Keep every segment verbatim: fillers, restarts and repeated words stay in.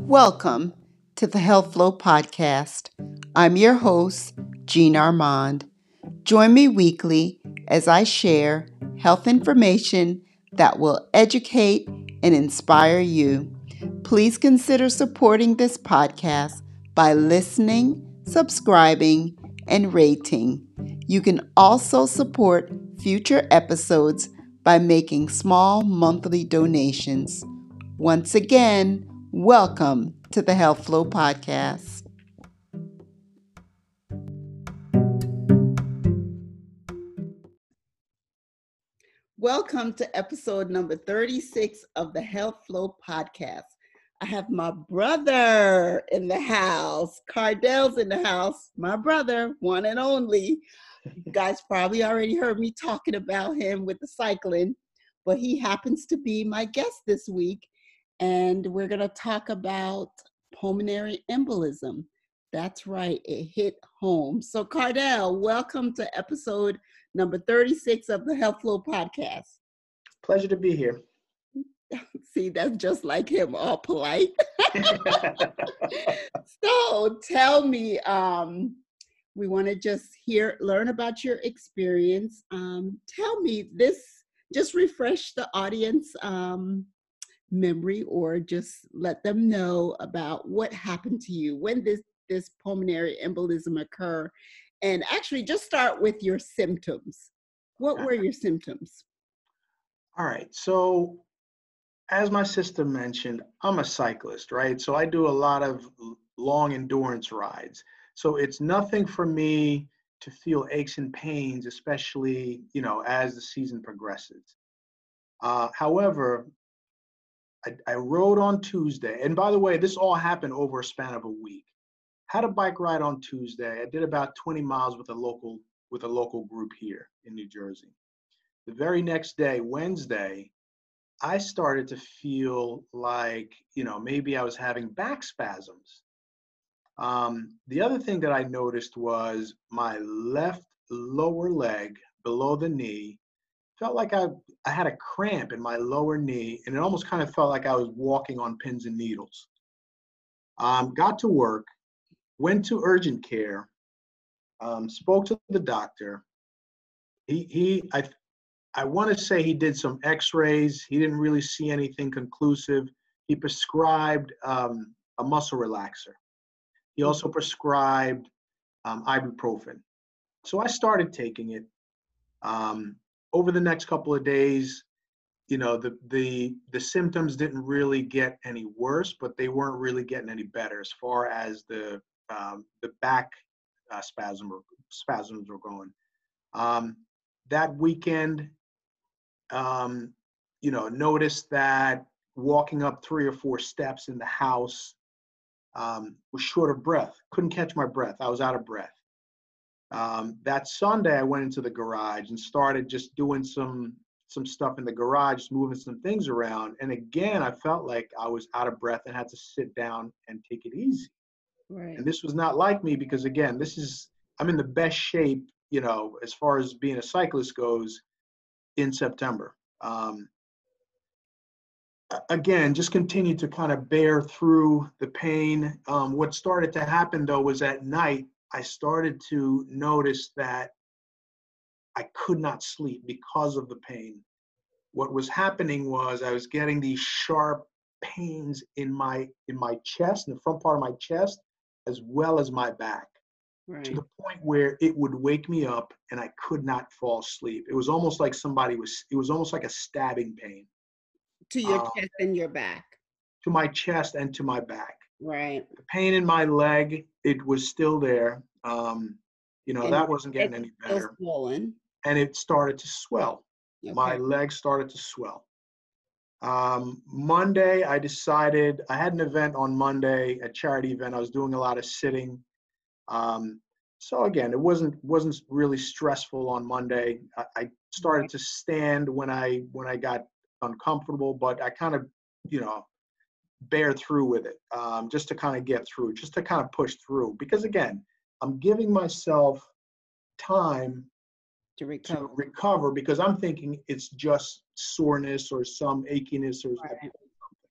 Welcome to the Health Flow Podcast. I'm your host, Jean Armand. Join me weekly as I share health information that will educate and inspire you. Please consider supporting this podcast by listening, subscribing, and rating. You can also support future episodes by making small monthly donations. Once again, welcome to the Health Flow Podcast. Welcome to episode number thirty-six of the Health Flow Podcast. I have my brother in the house. Cardell's in the house. My brother, one and only. You guys probably already heard me talking about him with the cycling, but he happens to be my guest this week. And we're going to talk about pulmonary embolism. That's right, it hit home. So Cardell, welcome to episode number thirty-six of the Health Flow Podcast. Pleasure to be here. See, that's just like him, all polite. So tell me, um, we want to just hear, learn about your experience. Um, tell me this, just refresh the audience um, memory, or just let them know about what happened to you, when this, this pulmonary embolism occur. And actually just start with your symptoms. What were your symptoms? All right. So as my sister mentioned, I'm a cyclist, right? So I do a lot of long endurance rides. So it's nothing for me to feel aches and pains, especially, you know, as the season progresses. Uh, however, I, I rode on Tuesday. And by the way, this all happened over a span of a week. Had a bike ride on Tuesday. I did about twenty miles with a local with a local group here in New Jersey. The very next day, Wednesday, I started to feel like, you know, maybe I was having back spasms. Um, the other thing that I noticed was my left lower leg below the knee felt like I, I had a cramp in my lower knee, and it almost kind of felt like I was walking on pins and needles. Um, got to work, went to urgent care, um, spoke to the doctor. He, he I, I want to say he did some x-rays. He didn't really see anything conclusive. He prescribed um, a muscle relaxer. He also prescribed um, ibuprofen. So I started taking it. Um, over the next couple of days, you know, the, the, the symptoms didn't really get any worse, but they weren't really getting any better as far as the, um, the back uh, spasm or spasms were going. Um, that weekend, um, you know, noticed that walking up three or four steps in the house um, was short of breath. Couldn't catch my breath. I was out of breath. Um, that Sunday, I went into the garage and started just doing some some stuff in the garage, just moving some things around. And again, I felt like I was out of breath and had to sit down and take it easy. Right. And this was not like me because, again, this is, I'm in the best shape, you know, as far as being a cyclist goes in September. Um, again, just continue to kind of bear through the pain. Um, what started to happen, though, was at night, I started to notice that I could not sleep because of the pain. What was happening was I was getting these sharp pains in my in my chest, in the front part of my chest, as well as my back, Right. to the point where it would wake me up and I could not fall asleep. It was almost like somebody was, it was almost like a stabbing pain. To your Um, chest and your back. to my chest and to my back. Right. The pain in my leg, it was still there. Um, you know, And that wasn't getting it's any still better. swollen. And it started to swell. Okay. My leg started to swell. Um, Monday, I decided, I had an event on Monday, a charity event. I was doing a lot of sitting. Um, so again, it wasn't wasn't really stressful on Monday. I, I started Right. to stand when I when I got uncomfortable, but I kind of, you know, bear through with it, um, just to kind of get through, just to kind of push through. Because again, I'm giving myself time To to recover. recover because I'm thinking it's just soreness or some achiness or Right.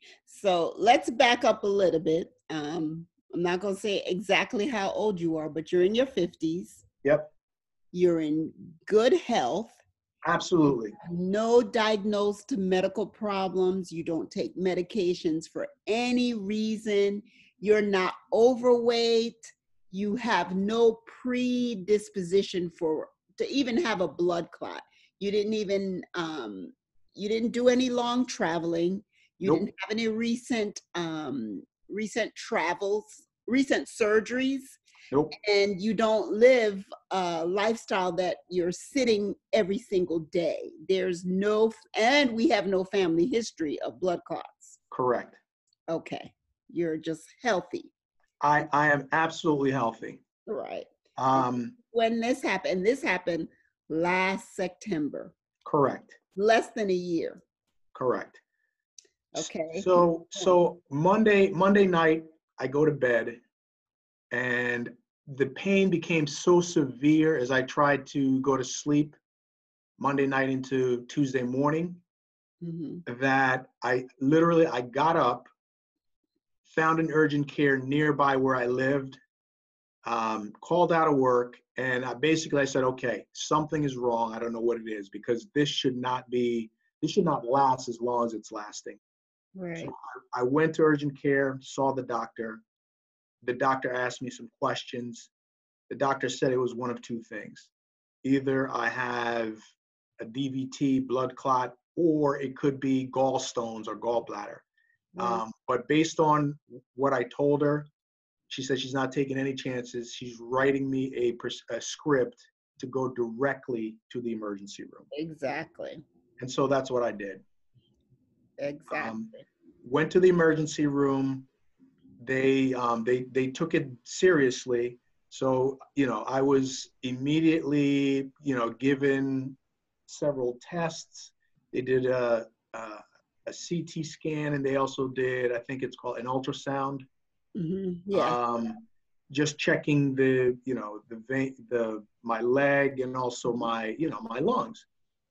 So let's back up a little bit. Um, I'm not going to say exactly how old you are, but you're in your fifties. Yep, You're in good health. absolutely. No diagnosed medical problems. You don't take medications for any reason. You're not overweight. You have no predisposition for to even have a blood clot. You didn't even um, you didn't do any long traveling. You didn't Nope, have any recent um, recent travels, recent surgeries, nope, and you don't live a lifestyle that you're sitting every single day. There's no, and we have no family history of blood clots. correct. Okay. You're just healthy. I, I am absolutely healthy. Right. Um, When this happened, this happened last September, correct, less than a year. correct. Okay. So, so Monday, Monday night, I go to bed and the pain became so severe as I tried to go to sleep Monday night into Tuesday morning Mm-hmm. that I literally, I got up, found an urgent care nearby where I lived, um, called out of work, and I basically I said, okay, something is wrong. I don't know what it is because this should not be, this should not last as long as it's lasting. So Right. I, I went to urgent care, saw the doctor. The doctor asked me some questions. The doctor said it was one of two things. Either I have a D V T blood clot, or it could be gallstones or gallbladder. Right. Um, but based on what I told her, she said she's not taking any chances. She's writing me a, pres- a script to go directly to the emergency room. Exactly. And so that's what I did. Um, Exactly. went to the emergency room. They um, they they took it seriously. So you know, I was immediately you know given several tests. They did a, a a C T scan, and they also did, I think it's called an ultrasound. Mm-hmm. Yeah. Um, just checking the you know the vein, the my leg, and also my you know my lungs.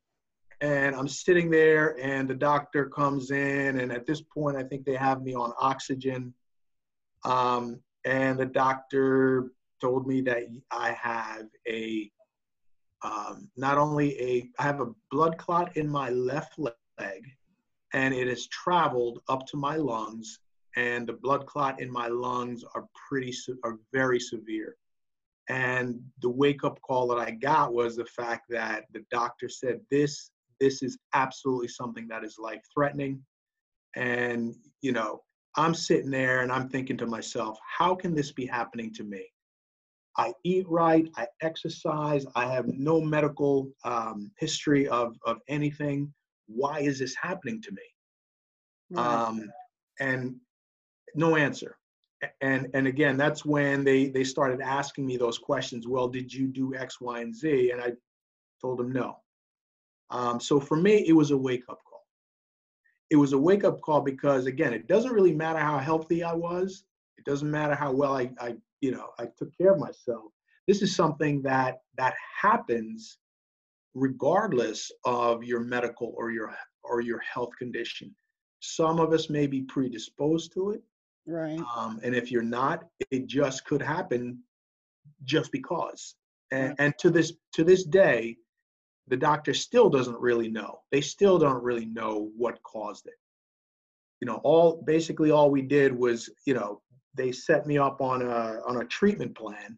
And I'm sitting there, and the doctor comes in, and at this point, I think they have me on oxygen. Um, and the doctor told me that I have a um, not only a I have a blood clot in my left leg, and it has traveled up to my lungs, and the blood clot in my lungs are pretty are very severe. And the wake up call that I got was the fact that the doctor said this this is absolutely something that is life threatening. And you know, I'm sitting there and I'm thinking to myself, how can this be happening to me? I eat right, I exercise, I have no medical um, history of, of anything. Why is this happening to me? Right. Um, and no answer. And and again, that's when they they started asking me those questions. Well, did you do X, Y, and Z? And I told them no. Um, so for me, it was a wake up call. It was a wake up call because again, it doesn't really matter how healthy I was. It doesn't matter how well I, I you know I took care of myself. This is something that that happens regardless of your medical or your or your health condition. Some of us may be predisposed to it. Right. Um, and if you're not, it just could happen just because. And, Right. and to this to this day, the doctor still doesn't really know. They still don't really know what caused it. You know, all basically all we did was, you know, they set me up on a on a treatment plan,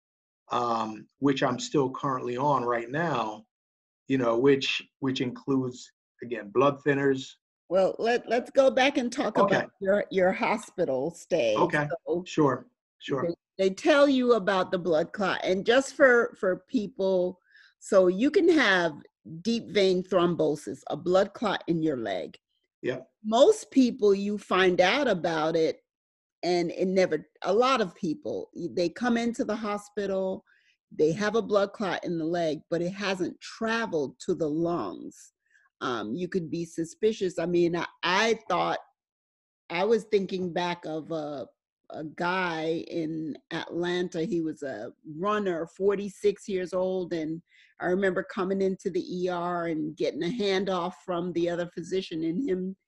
um, which I'm still currently on right now. You know, which which includes again blood thinners. Well, let, let's go back and talk about Okay, your, your hospital stay. okay, So sure, they, sure. they tell you about the blood clot. And just for, for people, so you can have deep vein thrombosis, a blood clot in your leg. Yep, Most people, you find out about it, and it never, a lot of people, they come into the hospital, they have a blood clot in the leg, but it hasn't traveled to the lungs. Um, you could be suspicious. I mean, I, I thought, I was thinking back of a, a guy in Atlanta. He was a runner, forty-six years old. And I remember coming into the E R and getting a handoff from the other physician and him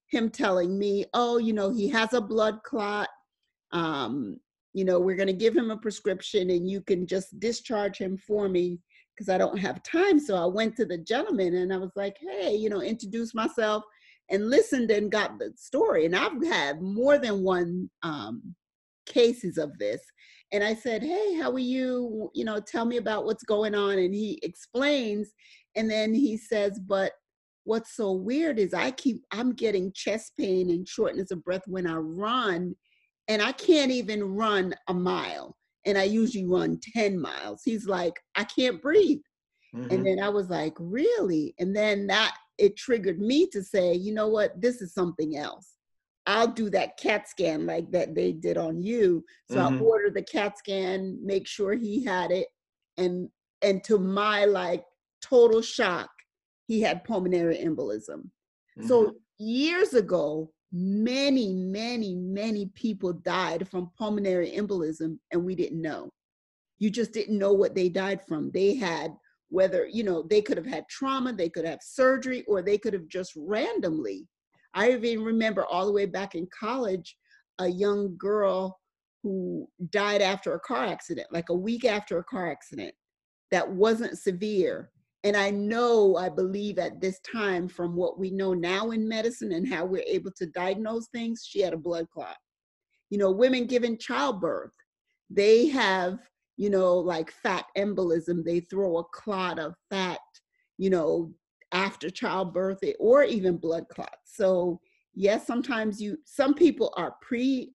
him telling me, oh, you know, he has a blood clot. Um, you know, we're going to give him a prescription and you can just discharge him for me because I don't have time. So I went to the gentleman and I was like, hey, you know, introduced myself and listened and got the story. And I've had more than one um, cases of this. And I said, hey, how are you? You know, tell me about what's going on. And he explains. And then he says, but what's so weird is I keep, I'm getting chest pain and shortness of breath when I run. And I can't even run a mile. And I usually run ten miles. He's like, I can't breathe. Mm-hmm. And then I was like, really? And then that, it triggered me to say, you know what, this is something else. I'll do that CAT scan like that they did on you. So mm-hmm. I ordered the CAT scan, make sure he had it. And, and to my like total shock, he had pulmonary embolism. Mm-hmm. So years ago, many, many, many people died from pulmonary embolism and we didn't know. You just didn't know what they died from. They had, whether, you know, they could have had trauma, they could have surgery, or they could have just randomly. I even remember all the way back in college, a young girl who died after a car accident, like a week after a car accident that wasn't severe. And I know, I believe at this time, from what we know now in medicine and how we're able to diagnose things, she had a blood clot. You know, women given childbirth, they have, you know, like fat embolism. They throw a clot of fat, you know, after childbirth, or even blood clots. So yes, sometimes you, some people are predisposed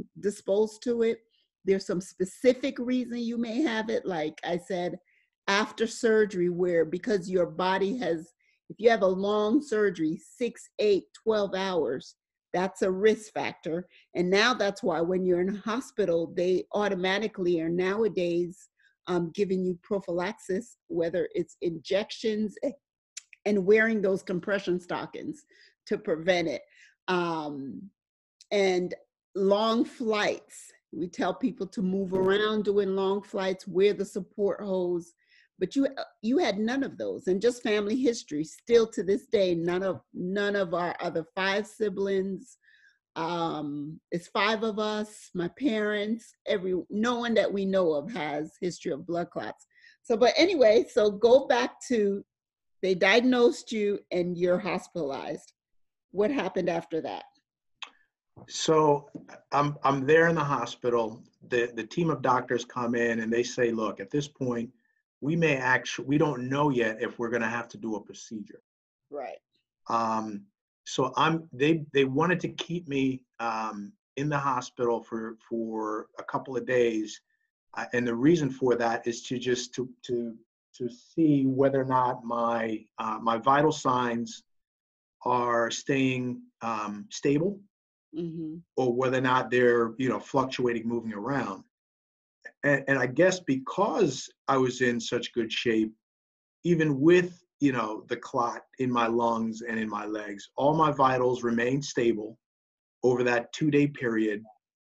um, to it. There's some specific reason you may have it. Like I said, after surgery, where because your body has, if you have a long surgery, six, eight, twelve hours, that's a risk factor. And now that's why when you're in a hospital, they automatically are nowadays um, giving you prophylaxis, whether it's injections and wearing those compression stockings to prevent it. Um, and long flights, we tell people to move around doing long flights, wear the support hose. But you you had none of those, and just family history. Still to this day, none of none of our other five siblings. Um, it's five of us. My parents, every no one that we know of has history of blood clots. So, but anyway, so go back to, they diagnosed you and you're hospitalized. What happened after that? So I'm I'm there in the hospital. The the team of doctors come in and they say, look, at this point, we may actually, we don't know yet if we're going to have to do a procedure. Right. Um, so I'm, they, they wanted to keep me um, in the hospital for, for a couple of days. Uh, and the reason for that is to just to, to, to see whether or not my, uh, my vital signs are staying um, stable, mm-hmm. or whether or not they're, you know, fluctuating, moving around. And, and I guess because I was in such good shape, even with, you know, the clot in my lungs and in my legs, all my vitals remained stable over that two-day period.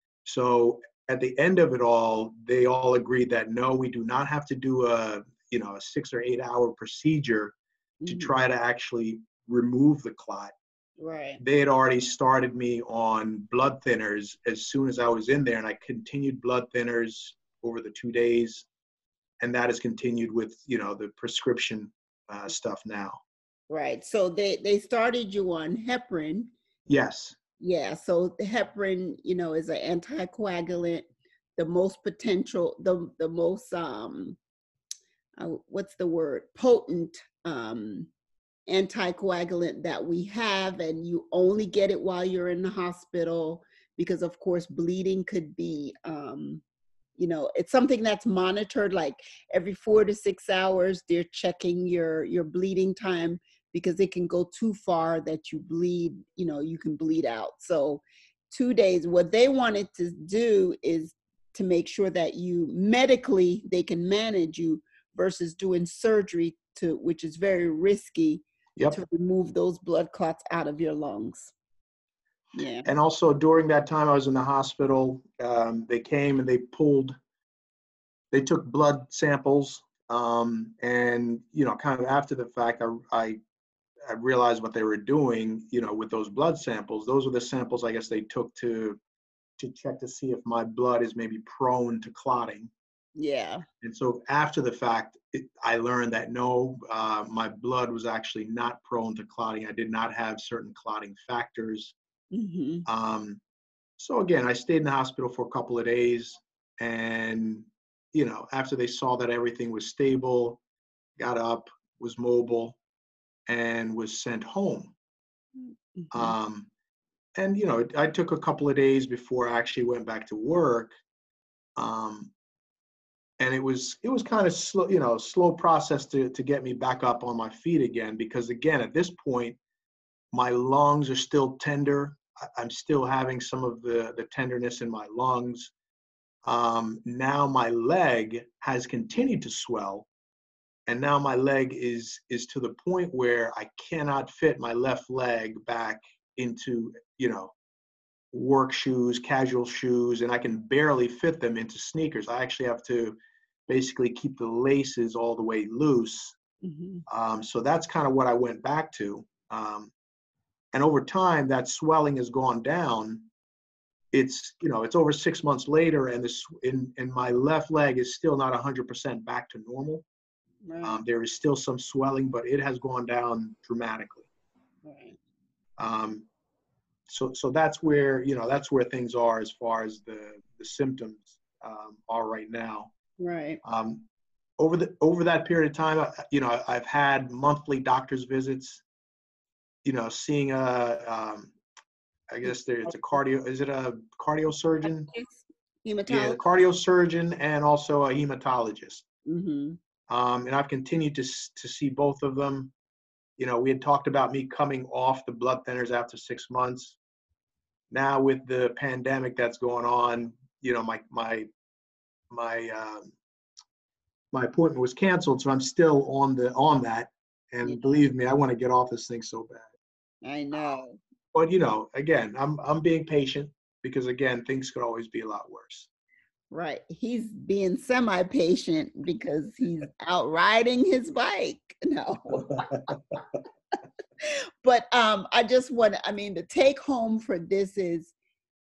So at the end of it all, they all agreed that no, we do not have to do a, you know, a six or eight hour procedure to mm-hmm. try to actually remove the clot. Right. They had already started me on blood thinners as soon as I was in there, and I continued blood thinners over the two days, and that has continued with, you know, the prescription uh, stuff now. Right. So they they started you on heparin. Yes. Yeah. So the heparin, you know, is an anticoagulant, the most potential, the the most um, uh, what's the word? Potent um, anticoagulant that we have, and you only get it while you're in the hospital because, of course, bleeding could be. Um, You know, it's something that's monitored, like every four to six hours, they're checking your, your bleeding time because it can go too far that you bleed, you know, you can bleed out. So two days, what they wanted to do is to make sure that you medically, they can manage you versus doing surgery to, which is very risky, yep. to remove those blood clots out of your lungs. Yeah. And also during that time I was in the hospital, um, they came and they pulled, they took blood samples, um, and, you know, kind of after the fact, I, I I realized what they were doing, you know, with those blood samples. Those were the samples I guess they took to to check to see if my blood is maybe prone to clotting. Yeah. And so after the fact, it, I learned that no, uh, my blood was actually not prone to clotting. I did not have certain clotting factors. Mm-hmm. Um, so again, I stayed in the hospital for a couple of days, and you know, after they saw that everything was stable, got up, was mobile, and was sent home. Mm-hmm. Um, and you know, it, I took a couple of days before I actually went back to work. Um, and it was it was kind of slow, you know, slow process to to get me back up on my feet again, because again, at this point, my lungs are still tender. I, I'm still having some of the the tenderness in my lungs. Um, now my leg has continued to swell, and now my leg is is to the point where I cannot fit my left leg back into, you know, work shoes, casual shoes, and I can barely fit them into sneakers. I actually have to basically keep the laces all the way loose. Mm-hmm. Um, so that's kind of what I went back to. Um, and over time, that swelling has gone down. It's, you know, it's over six months later, and this in, and my left leg is still not one hundred percent back to normal. Right. Um, there is still some swelling, but it has gone down dramatically. Right. Um, so so that's where, you know, that's where things are as far as the the symptoms um, are right now. Right. Um, over the over that period of time, I- you know, I've had monthly doctor's visits. You know, seeing a, um, I guess there, it's a cardio. Is it a cardio surgeon? Yeah, the Hematologist. cardio surgeon and also a hematologist. Mm-hmm. Um, and I've continued to s- to see both of them. You know, we had talked about me coming off the blood thinners after six months. Now with the pandemic that's going on, you know, my my my um, my appointment was canceled, so I'm still on the on that. Yeah, And believe me, I want to get off this thing so bad. I know. But you know, again, I'm I'm being patient, because again, things could always be a lot worse. Right. He's being semi-patient because he's out riding his bike. No. But um, I just want to, I mean, the take home for this is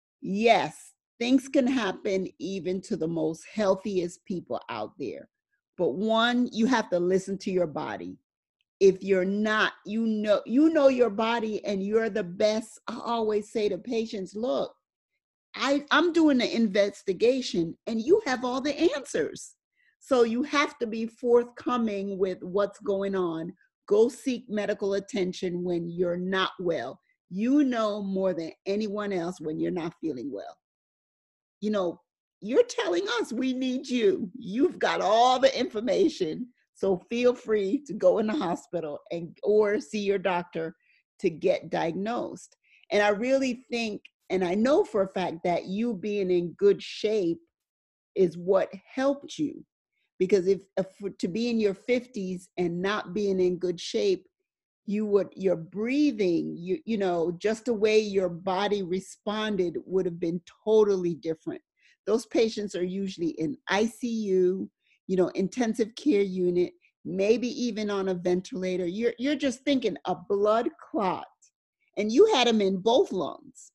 yes, things can happen even to the most healthiest people out there. But one, you have to listen to your body. If you're not, you know, you know your body and you're the best. I always say to patients, look, I, I'm doing the investigation and you have all the answers. So you have to be forthcoming with what's going on. Go seek medical attention when you're not well. You know more than anyone else when you're not feeling well. You know, you're telling us we need you. You've got all the information. So feel free to go in the hospital and or see your doctor to get diagnosed. And I really think, and I know for a fact that you being in good shape is what helped you. Because if, if to be in your fifties and not being in good shape, you would your breathing, you you know, just the way your body responded would have been totally different. Those patients are usually in I C U, you know, intensive care unit, maybe even on a ventilator. You're you're just thinking a blood clot, and you had them in both lungs,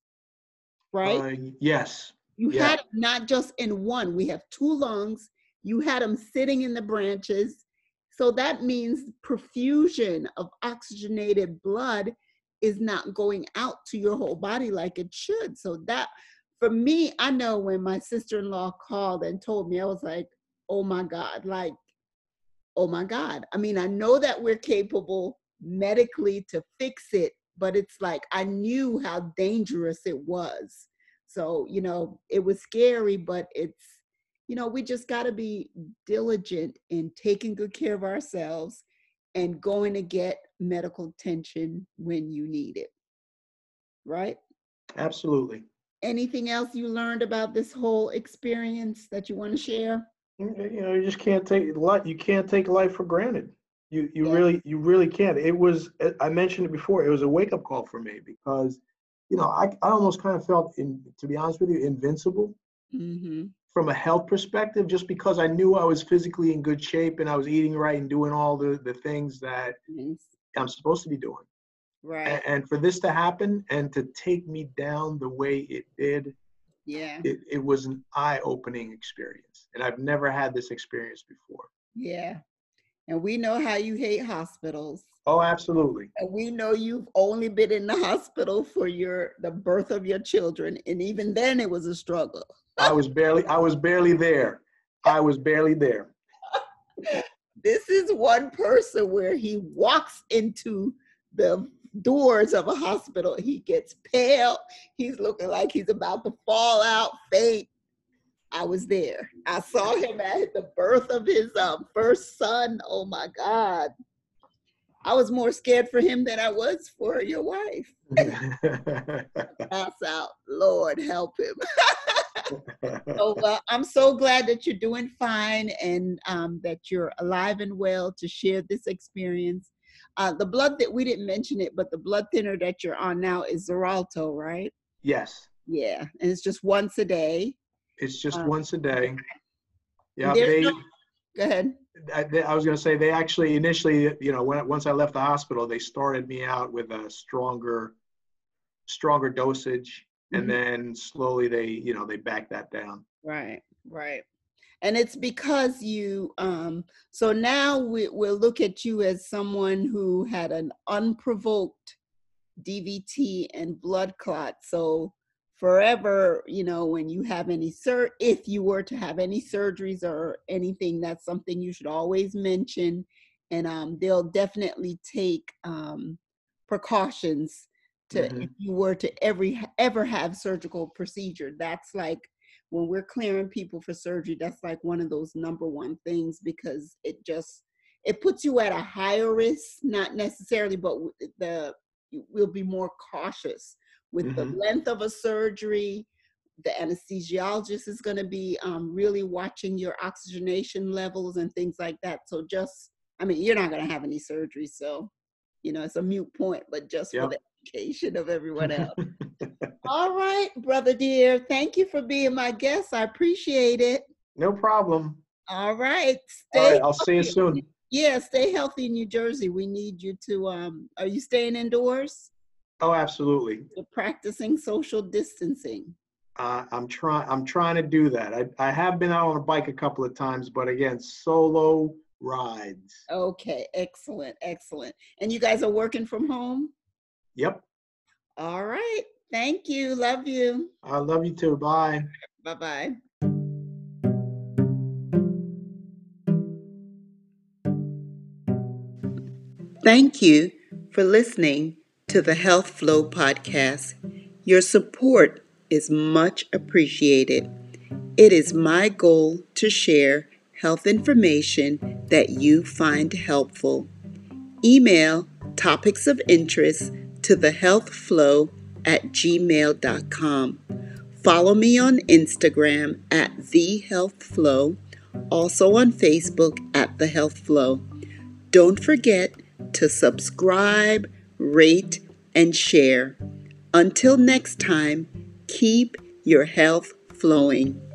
right? Uh, yes, You yeah, had them not just in one. We have two lungs. You had them sitting in the branches. So that means perfusion of oxygenated blood is not going out to your whole body like it should. So that, for me, I know when my sister-in-law called and told me, I was like, oh my God, like, oh my God. I mean, I know that we're capable medically to fix it, but it's like I knew how dangerous it was. So, you know, it was scary, but it's, you know, we just got to be diligent in taking good care of ourselves and going to get medical attention when you need it. Right? absolutely. Anything else you learned about this whole experience that you want to share? You you know, you just can't take life. You can't take life for granted. You you Yeah. really you really can't. It was, I mentioned it before. It was a wake up call for me, because, you know, I I almost kind of felt, in to be honest with you, invincible Mm-hmm. from a health perspective, just because I knew I was physically in good shape and I was eating right and doing all the the things that Yes. I'm supposed to be doing. Right. And, and for this to happen and to take me down the way it did, Yeah. it, it was an eye-opening experience. And I've never had this experience before. Yeah. And we know how you hate hospitals. Oh, absolutely. And we know you've only been in the hospital for your the birth of your children, and even then it was a struggle. I was barely I was barely there. I was barely there. This is one person where he walks into the doors of a hospital, he gets pale, he's looking like he's about to fall out, faint. I was there. I saw him at the birth of his um, first son. Oh my God. I was more scared for him than I was for your wife. Pass out. Lord, help him. So uh, I'm so glad that you're doing fine and um, that you're alive and well to share this experience. Uh, the blood that we didn't mention it, but the blood thinner that you're on now is Xarelto, right? Yes. Yeah, and it's just once a day. It's just Um, once a day. Yeah, there's they. no- Go ahead. I, they, I was going to say they actually initially, you know, when once I left the hospital, they started me out with a stronger, stronger dosage, and Mhm. then slowly they, you know, they backed that down. Right, right. And it's because you, um, so now we, we'll look at you as someone who had an unprovoked D V T and blood clot. So forever, you know, when you have any sur, if you were to have any surgeries or anything, that's something you should always mention. And um, they'll definitely take um, precautions to, Mm-hmm. if you were to every ever have surgical procedure. That's like when we're clearing people for surgery, that's like one of those number one things, because it just, it puts you at a higher risk, not necessarily, but the we'll be more cautious with Mm-hmm. the length of a surgery. The anesthesiologist is going to be um, really watching your oxygenation levels and things like that. So just, I mean, you're not going to have any surgery, so you know it's a moot point, but just Yep. for the education of everyone else. All right, brother dear, thank you for being my guest. I appreciate it. No problem. All right, All stay right, I'll see you healthy. soon. Yeah, stay healthy in New Jersey. We need you to. Um, are you staying indoors? Oh, absolutely. You're practicing social distancing. Uh, I'm trying. I'm trying to do that. I I have been out on a bike a couple of times, but again, solo rides. Okay, excellent, excellent. And you guys are working from home? Yep. All right. Thank you. Love you. I love you too. Bye. Bye-bye. Thank you for listening to the Health Flow podcast. Your support is much appreciated. It is my goal to share health information that you find helpful. Email topics of interest to the health flow at gmail dot com. Follow me on Instagram at the health flow, also on Facebook at the health flow. Don't forget to subscribe, rate, and share. Until next time, keep your health flowing.